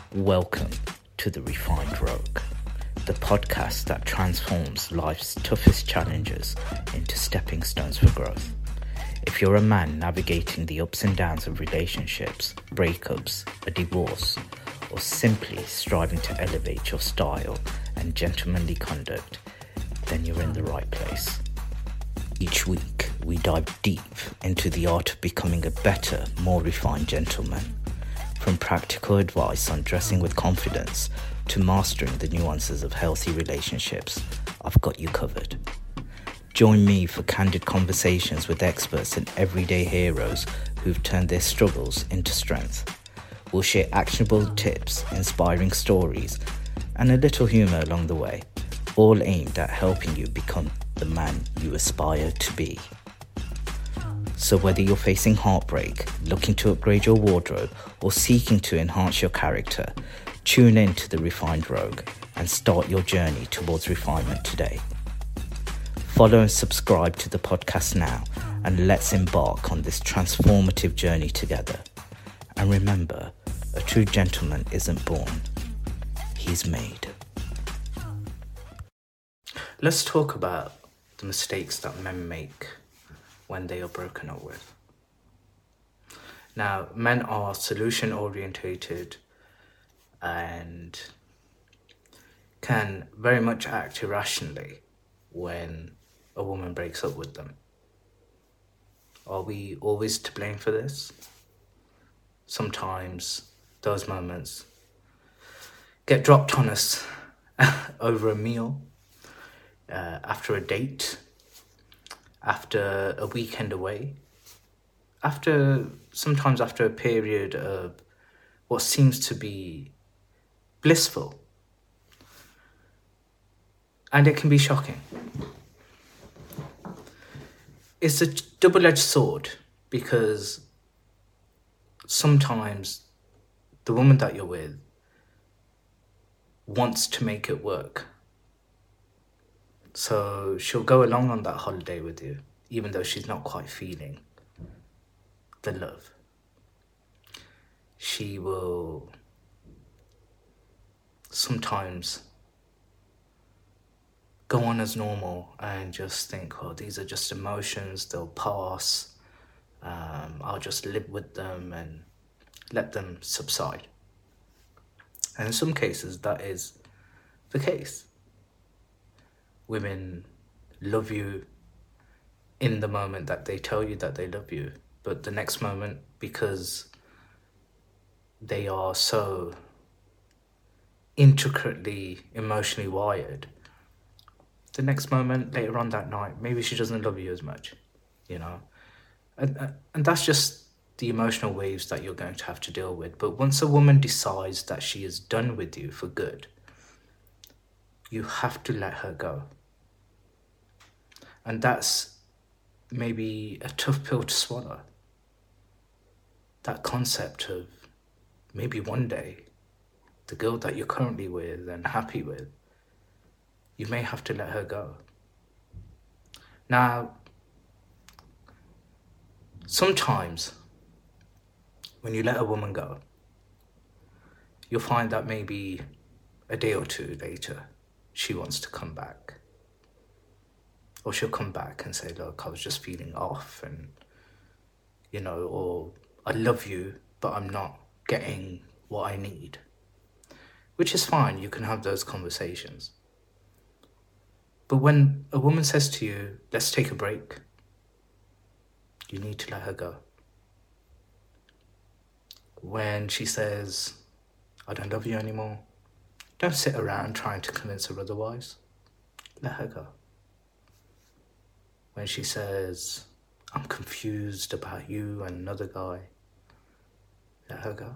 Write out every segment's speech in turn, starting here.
Welcome to The Refined Rogue, the podcast that transforms life's toughest challenges into stepping stones for growth. If you're a man navigating the ups and downs of relationships, breakups, a divorce, or simply striving to elevate your style and gentlemanly conduct, then you're in the right place. Each week, we dive deep into the art of becoming a better, more refined gentleman. From practical advice on dressing with confidence to mastering the nuances of healthy relationships, I've got you covered. Join me for candid conversations with experts and everyday heroes who've turned their struggles into strength. We'll share actionable tips, inspiring stories, and a little humour along the way, all aimed at helping you become the man you aspire to be. So whether you're facing heartbreak, looking to upgrade your wardrobe, or seeking to enhance your character, tune in to The Refined Rogue and start your journey towards refinement today. Follow and subscribe to the podcast now, and let's embark on this transformative journey together. And remember, a true gentleman isn't born, he's made. Let's talk about the mistakes that men make when they are broken up with. Now, men are solution orientated and can very much act irrationally when a woman breaks up with them. Are we always to blame for this? Sometimes those moments get dropped on us over a meal, after a date, after a weekend away, sometimes after a period of what seems to be blissful. And it can be shocking. It's a double-edged sword because sometimes the woman that you're with wants to make it work. So she'll go along on that holiday with you, even though she's not quite feeling the love. She will sometimes go on as normal and just think, oh, these are just emotions, they'll pass. I'll just live with them and let them subside. And in some cases, that is the case. Women love you in the moment that they tell you that they love you, but the next moment, because they are so intricately emotionally wired, the next moment later on that night, maybe she doesn't love you as much, and that's just the emotional waves that you're going to have to deal with. But once a woman decides that she is done with you for good, you have to let her go. And that's maybe a tough pill to swallow. That concept of maybe one day, the girl that you're currently with and happy with, you may have to let her go. Now, sometimes when you let a woman go, you'll find that maybe a day or two later, she wants to come back. Or she'll come back and say, look, I was just feeling off and, or I love you, but I'm not getting what I need. Which is fine, you can have those conversations. But when a woman says to you, let's take a break, you need to let her go. When she says, I don't love you anymore, don't sit around trying to convince her otherwise. Let her go. When she says, I'm confused about you and another guy, let her go.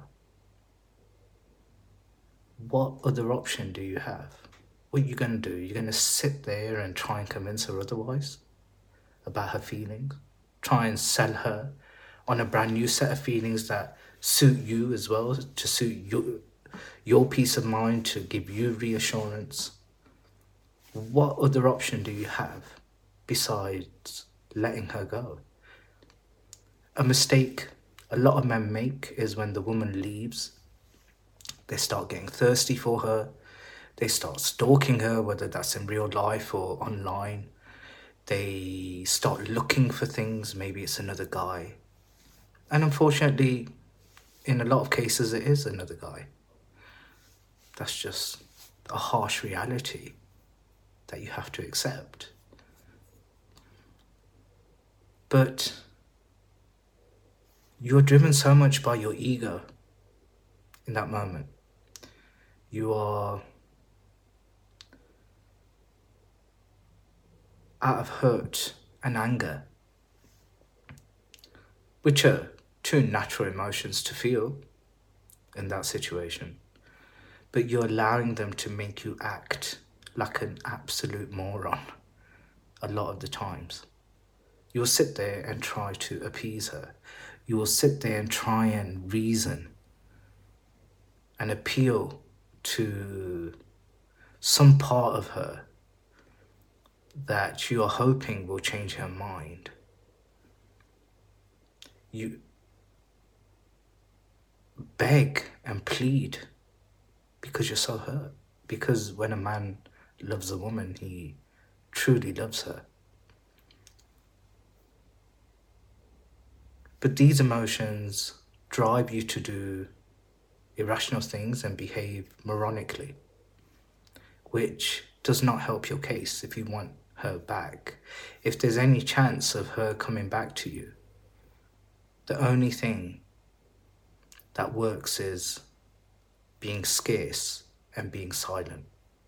What other option do you have? What are you going to do? You're going to sit there and try and convince her otherwise about her feelings? Try and sell her on a brand new set of feelings that suit you as well, to suit your peace of mind, to give you reassurance? What other option do you have besides letting her go? A mistake a lot of men make is when the woman leaves, They start getting thirsty for her. They start stalking her, whether that's in real life or online. They start looking for things. Maybe it's another guy. And unfortunately, in a lot of cases, it is another guy. That's just a harsh reality that you have to accept. But you're driven so much by your ego in that moment. You are out of hurt and anger, which are two natural emotions to feel in that situation. But you're allowing them to make you act like an absolute moron a lot of the times. You'll sit there and try to appease her. You will sit there and try and reason and appeal to some part of her that you are hoping will change her mind. You beg and plead because you're so hurt. Because when a man loves a woman, he truly loves her. But these emotions drive you to do irrational things and behave moronically, which does not help your case if you want her back. If there's any chance of her coming back to you, the only thing that works is being scarce and being silent.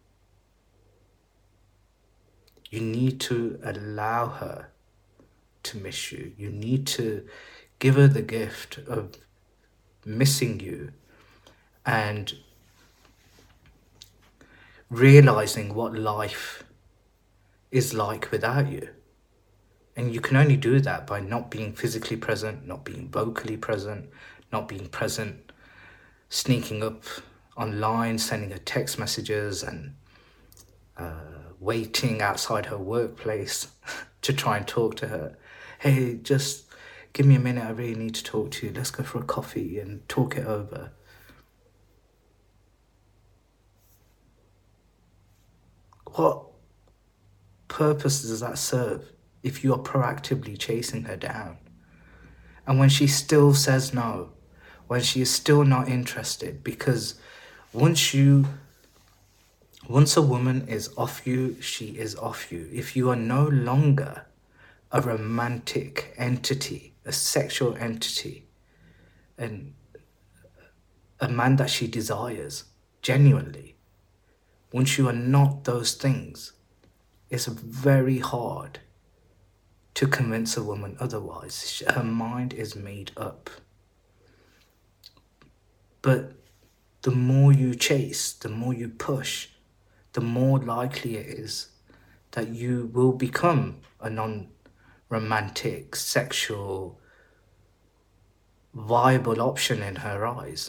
You need to allow her to miss you. You need to give her the gift of missing you and realizing what life is like without you. And you can only do that by not being physically present, not being vocally present, not being present, sneaking up online, sending her text messages and waiting outside her workplace to try and talk to her. Hey, just give me a minute, I really need to talk to you. Let's go for a coffee and talk it over. What purpose does that serve if you are proactively chasing her down? And when she still says no, when she is still not interested, because once a woman is off you, she is off you. If you are no longer a romantic entity, a sexual entity, and a man that she desires genuinely, once you are not those things, it's very hard to convince a woman otherwise. Her mind is made up. But the more you chase, the more you push, the more likely it is that you will become a non-romantic, sexual, viable option in her eyes.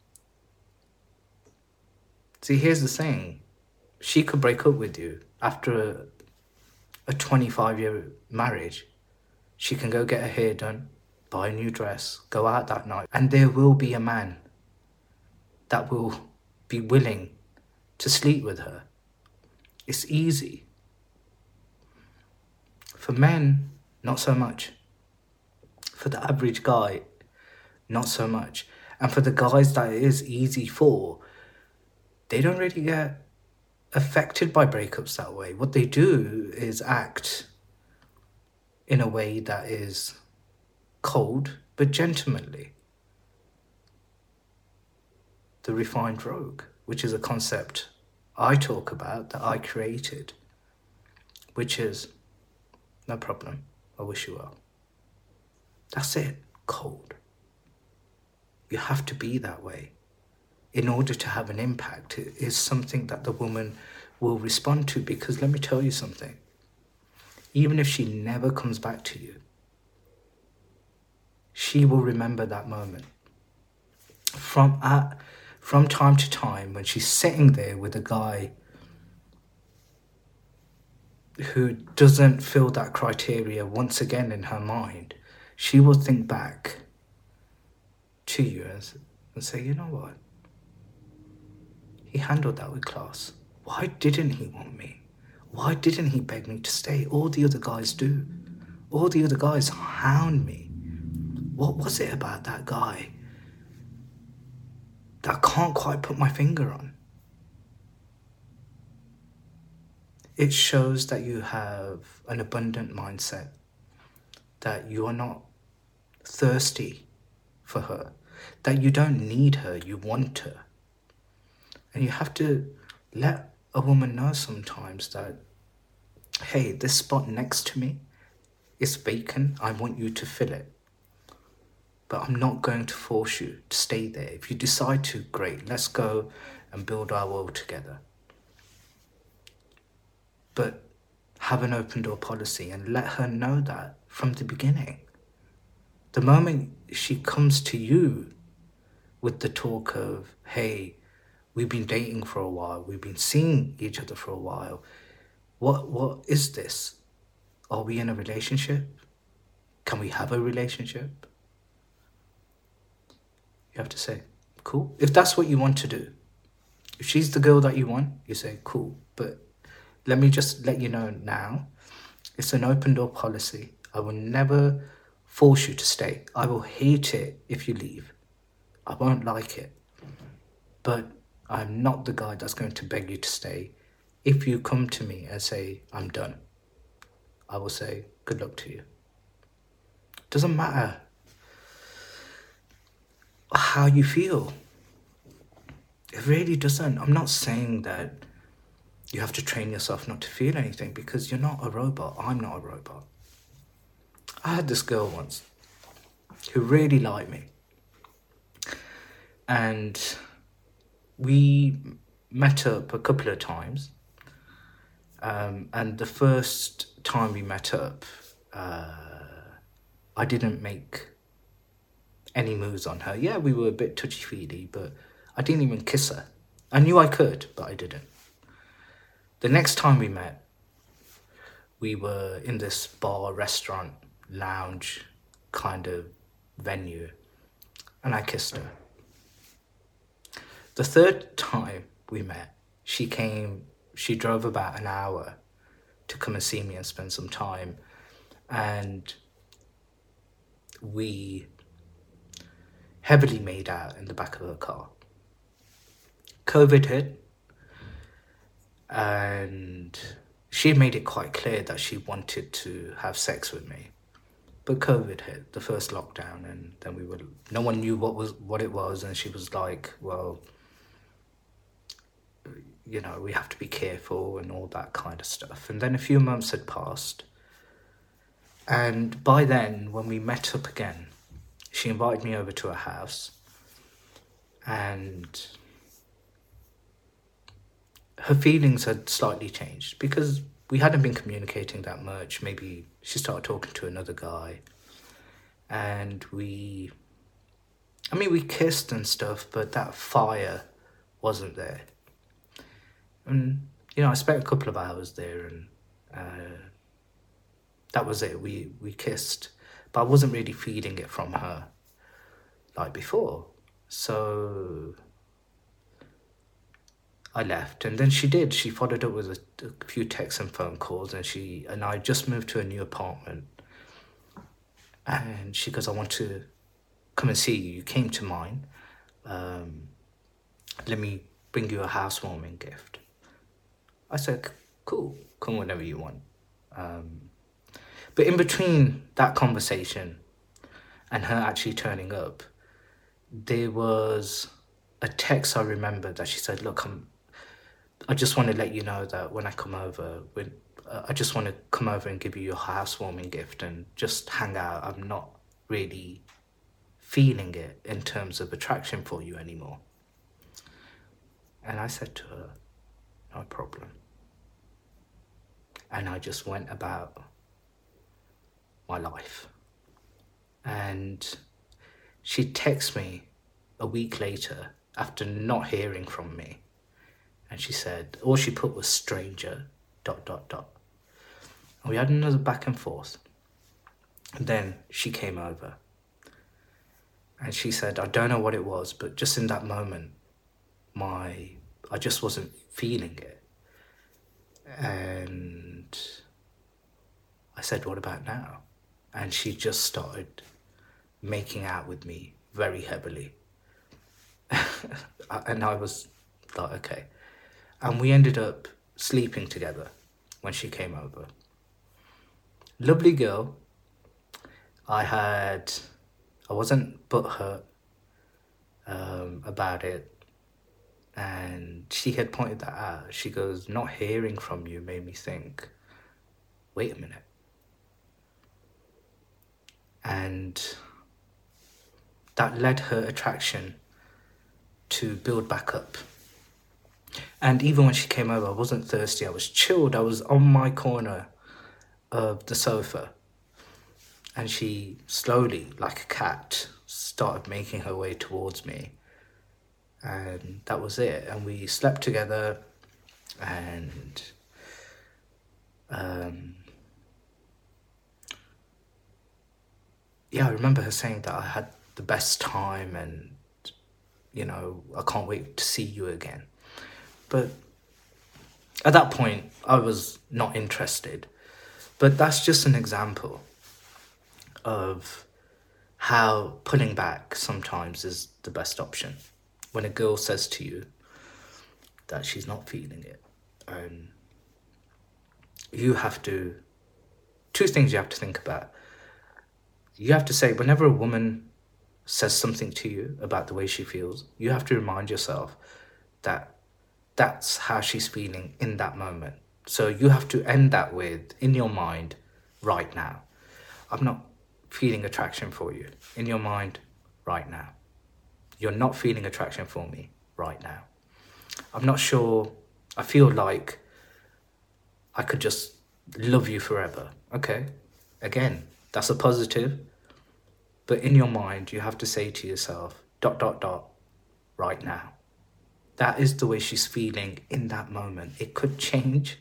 See, here's the thing. She could break up with you after a 25-year marriage. She can go get her hair done, buy a new dress, go out that night, and there will be a man that will be willing to sleep with her. It's easy. For men, not so much. For the average guy, not so much. And for the guys that it is easy for, they don't really get affected by breakups that way. What they do is act in a way that is cold but gentlemanly. The refined rogue, which is a concept I talk about, that I created, which is, no problem, I wish you well. That's it, cold. You have to be that way. In order to have an impact, it is something that the woman will respond to, because let me tell you something. Even if she never comes back to you, she will remember that moment. From time to time, when she's sitting there with a guy who doesn't fill that criteria once again in her mind, she will think back to you and say, you know what? he handled that with class. Why didn't he want me? Why didn't he beg me to stay? All the other guys do. All the other guys hound me. What was it about that guy that I can't quite put my finger on? It shows that you have an abundant mindset, that you are not thirsty for her, that you don't need her, you want her. And you have to let a woman know sometimes that, hey, this spot next to me is vacant, I want you to fill it. But I'm not going to force you to stay there. If you decide to, great, let's go and build our world together. But have an open door policy and let her know that from the beginning. The moment she comes to you with the talk of, hey, we've been dating for a while, we've been seeing each other for a while, what is this? Are we in a relationship? Can we have a relationship? You have to say, cool. If that's what you want to do, if she's the girl that you want, you say, cool. But let me just let you know now, it's an open door policy. I will never force you to stay. I will hate it if you leave. I won't like it. But I'm not the guy that's going to beg you to stay. If you come to me and say, I'm done, I will say, good luck to you. Doesn't matter how you feel. It really doesn't. I'm not saying that you have to train yourself not to feel anything, because you're not a robot. I'm not a robot. I had this girl once who really liked me. And we met up a couple of times. And the first time we met up, I didn't make any moves on her. Yeah, we were a bit touchy-feely, but I didn't even kiss her. I knew I could, but I didn't. The next time we met, we were in this bar, restaurant, lounge kind of venue, and I kissed her. The third time we met, she drove about an hour to come and see me and spend some time, and we heavily made out in the back of her car. COVID hit, and she made it quite clear that she wanted to have sex with me. But COVID hit, the first lockdown, and then no one knew what it was, and she was like, well, you know, we have to be careful and all that kind of stuff. And then a few months had passed, and by then, when we met up again, she invited me over to her house, and her feelings had slightly changed because we hadn't been communicating that much. Maybe she started talking to another guy, and we kissed and stuff, but that fire wasn't there. And, you know, I spent a couple of hours there, and that was it. We kissed, but I wasn't really feeling it from her like before. So I left, and then she followed up with a few texts and phone calls, and I just moved to a new apartment, and she goes, I want to come and see you. You came to mine. Let me bring you a housewarming gift. I said, cool, come whenever you want. But in between that conversation and her actually turning up, there was a text I remember that she said, look, I just want to let you know that when I come over, I just want to come over and give you your housewarming gift and just hang out. I'm not really feeling it in terms of attraction for you anymore. And I said to her, no problem. And I just went about my life. And she texted me a week later after not hearing from me. And she said, all she put was stranger, ... And we had another back and forth. And then she came over. And she said, I don't know what it was, but just in that moment, my I just wasn't feeling it. And I said, what about now? And she just started making out with me very heavily. And I was like, okay. And we ended up sleeping together when she came over. Lovely girl. I wasn't butthurt about it. And she had pointed that out. She goes, not hearing from you made me think, wait a minute. And that led her attraction to build back up. And even when she came over, I wasn't thirsty. I was chilled. I was on my corner of the sofa. And she slowly, like a cat, started making her way towards me. And that was it. And we slept together. And I remember her saying that I had the best time and, I can't wait to see you again. But at that point, I was not interested. But that's just an example of how pulling back sometimes is the best option. When a girl says to you that she's not feeling it, you have to, two things you have to think about. You have to say, whenever a woman says something to you about the way she feels, you have to remind yourself that that's how she's feeling in that moment. So you have to end that with, in your mind, right now. I'm not feeling attraction for you. In your mind, right now. You're not feeling attraction for me right now. I'm not sure. I feel like I could just love you forever. Okay. Again, that's a positive. But in your mind, you have to say to yourself, ... right now. That is the way she's feeling in that moment. It could change.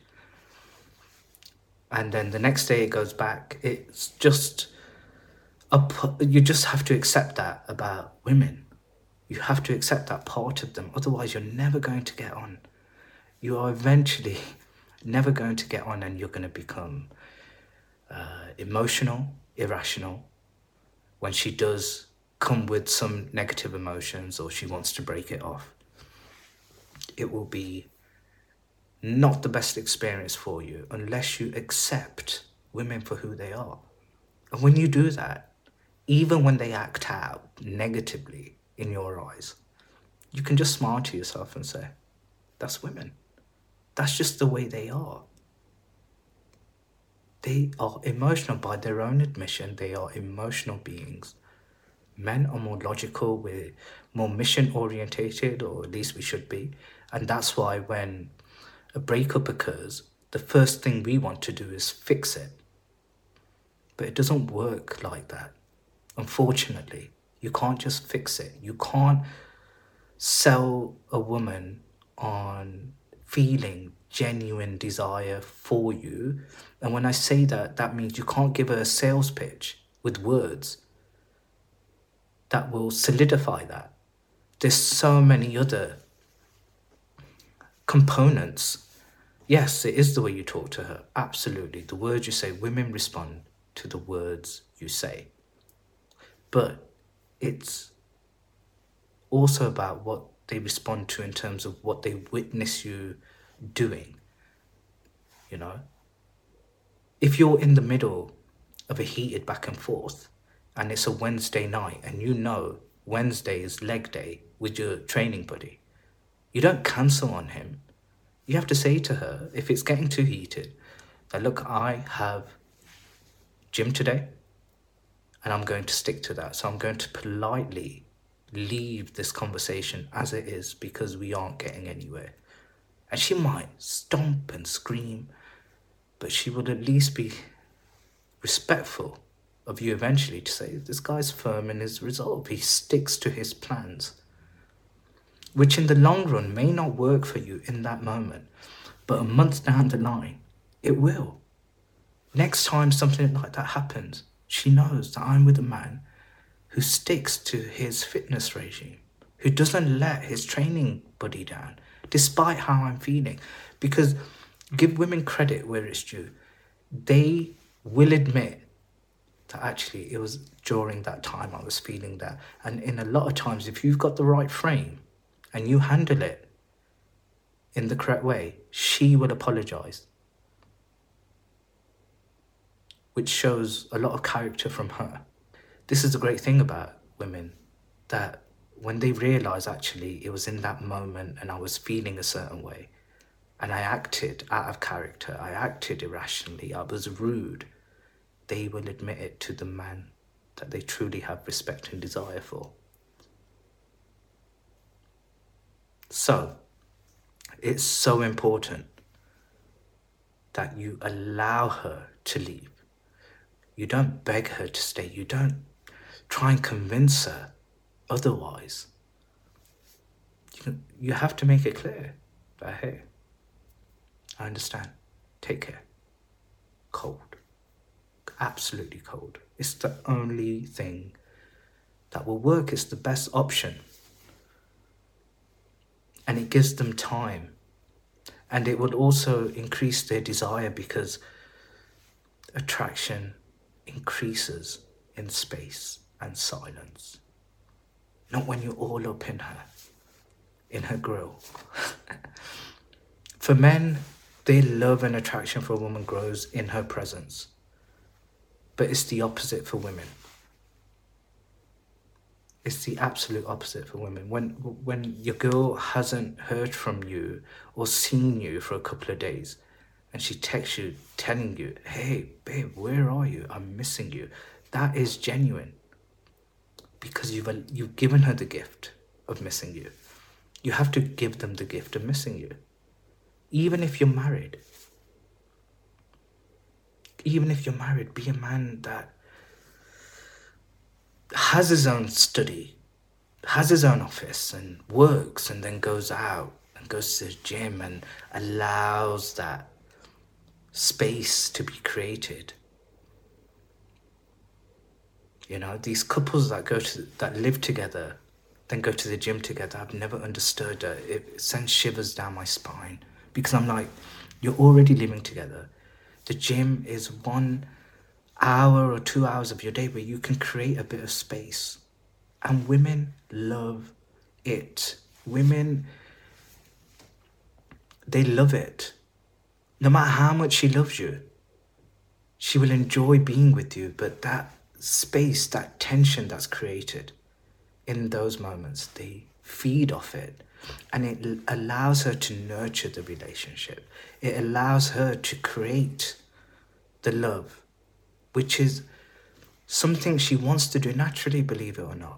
And then the next day it goes back. It's just, you just have to accept that about women. You have to accept that part of them. Otherwise, you're never going to get on. You are eventually never going to get on, and you're going to become emotional, irrational. When she does come with some negative emotions or she wants to break it off, it will be not the best experience for you unless you accept women for who they are. And when you do that, even when they act out negatively in your eyes, you can just smile to yourself and say, that's women. That's just the way they are. They are emotional by their own admission. They are emotional beings. Men are more logical, we're more mission orientated, or at least we should be. And that's why when a breakup occurs, the first thing we want to do is fix it. But it doesn't work like that. Unfortunately, you can't just fix it. You can't sell a woman on feeling genuine desire for you. And when I say that, that means you can't give her a sales pitch with words that will solidify that. There's so many other components. Yes, it is the way you talk to her. Absolutely. The words you say, women respond to the words you say. But it's also about what they respond to in terms of what they witness you doing. If you're in the middle of a heated back and forth and it's a Wednesday night and Wednesday is leg day with your training buddy, you don't cancel on him. You have to say to her, if it's getting too heated, that look, I have gym today and I'm going to stick to that. So I'm going to politely leave this conversation as it is because we aren't getting anywhere. And she might stomp and scream, but she will at least be respectful of you eventually to say, this guy's firm in his resolve. He sticks to his plans, which in the long run may not work for you in that moment, but a month down the line, it will. Next time something like that happens, she knows that I'm with a man who sticks to his fitness regime, who doesn't let his training buddy down, despite how I'm feeling. Because give women credit where it's due. They will admit that actually it was during that time I was feeling that. And in a lot of times, if you've got the right frame and you handle it in the correct way, she will apologize, which shows a lot of character from her. This is the great thing about women, that when they realize actually it was in that moment and I was feeling a certain way and I acted out of character, I acted irrationally, I was rude, they will admit it to the man that they truly have respect and desire for. So, it's so important that you allow her to leave. You don't beg her to stay. You don't try and convince her otherwise. You have to make it clear that, hey, I understand. Take care. Cold. Absolutely cold. It's the only thing that will work. It's the best option. And it gives them time. And it will also increase their desire, because attraction increases in space and silence. Not when you're all up in her grill. For men, their love and attraction for a woman grows in her presence. But it's the opposite for women. It's the absolute opposite for women. When your girl hasn't heard from you or seen you for a couple of days, and she texts you telling you, hey, babe, where are you? I'm missing you. That is genuine. Because you've given her the gift of missing you. You have to give them the gift of missing you. Even if you're married. Even if you're married, be a man that has his own study, has his own office and works, and then goes out and goes to the gym and allows that space to be created. You know, these couples that live together, then go to the gym together, I've never understood that. It sends shivers down my spine, because I'm like, you're already living together. The gym is 1 hour or 2 hours of your day where you can create a bit of space. And women love it. Women, they love it. No matter how much she loves you, she will enjoy being with you. But that space, that tension that's created in those moments, they feed off it. And it allows her to nurture the relationship. It allows her to create the love, which is something she wants to do naturally, believe it or not.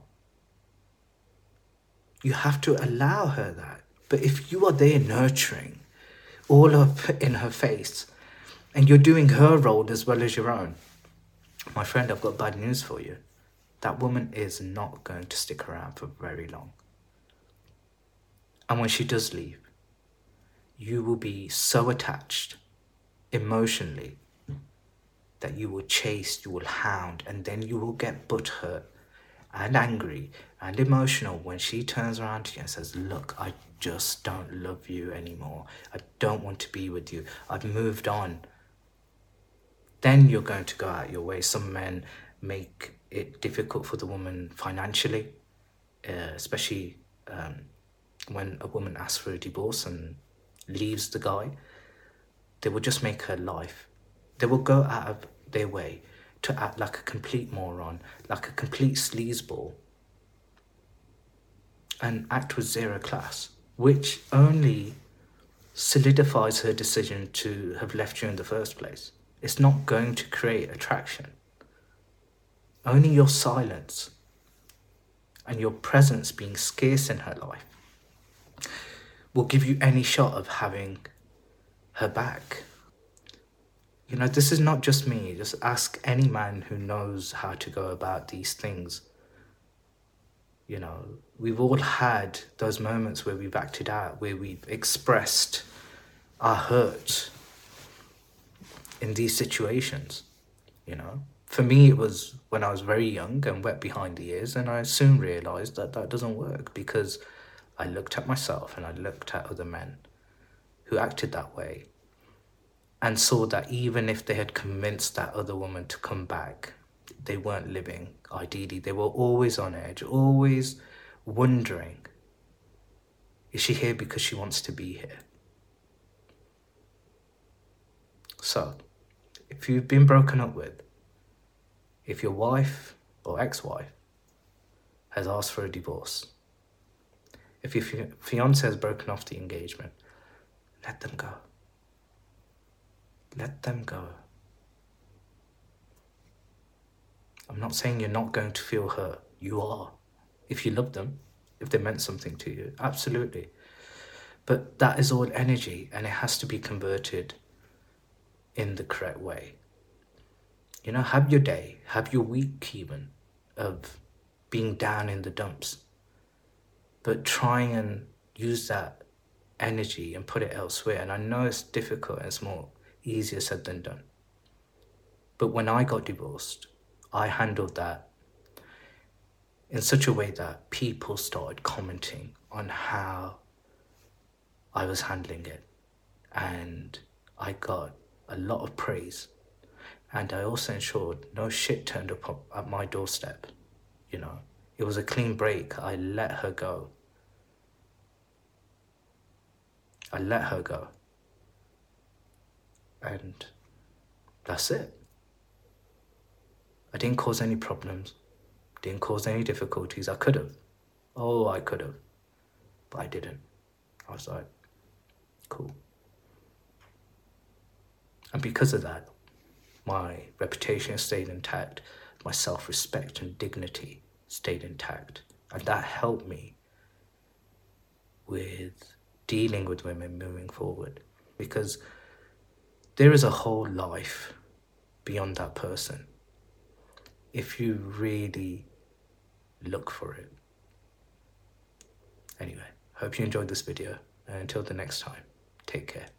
You have to allow her that. But if you are there nurturing all up in her face, and you're doing her role as well as your own, my friend, I've got bad news for you. That woman is not going to stick around for very long. And when she does leave, you will be so attached emotionally that you will chase, you will hound, and then you will get butthurt and angry and emotional when she turns around to you and says, look, I just don't love you anymore. I don't want to be with you. I've moved on. Then you're going to go out your way. Some men make it difficult for the woman financially, especially when a woman asks for a divorce and leaves the guy. They will just make her life. They will go out of their way to act like a complete moron, like a complete sleazeball, and act with zero class, which only solidifies her decision to have left you in the first place. It's not going to create attraction. Only your silence and your presence being scarce in her life will give you any shot of having her back. You know, this is not just me. Just ask any man who knows how to go about these things. You know, we've all had those moments where we've acted out, where we've expressed our hurt in these situations, you know. For me, it was when I was very young and wet behind the ears, and I soon realised that that doesn't work, because I looked at myself and I looked at other men who acted that way and saw that even if they had convinced that other woman to come back, they weren't living ideally. They were always on edge, always wondering, is she here because she wants to be here? So, if you've been broken up with, if your wife or ex-wife has asked for a divorce, if your fiance has broken off the engagement, let them go. Let them go. I'm not saying you're not going to feel hurt. You are. If you love them, if they meant something to you, absolutely. But that is all energy, and it has to be converted in the correct way. You know, have your day, have your week even, of being down in the dumps. But try and use that energy and put it elsewhere. And I know it's difficult and it's more easier said than done. But when I got divorced, I handled that in such a way that people started commenting on how I was handling it. And I got a lot of praise. And I also ensured no shit turned up at my doorstep. You know, it was a clean break. I let her go. I let her go. And that's it. I didn't cause any problems. Didn't cause any difficulties. I could have. Oh, I could have. But I didn't. I was like, cool. And because of that, my reputation stayed intact. My self-respect and dignity stayed intact. And that helped me with dealing with women moving forward. Because there is a whole life beyond that person if you really look for it. Anyway, hope you enjoyed this video. And until the next time, take care.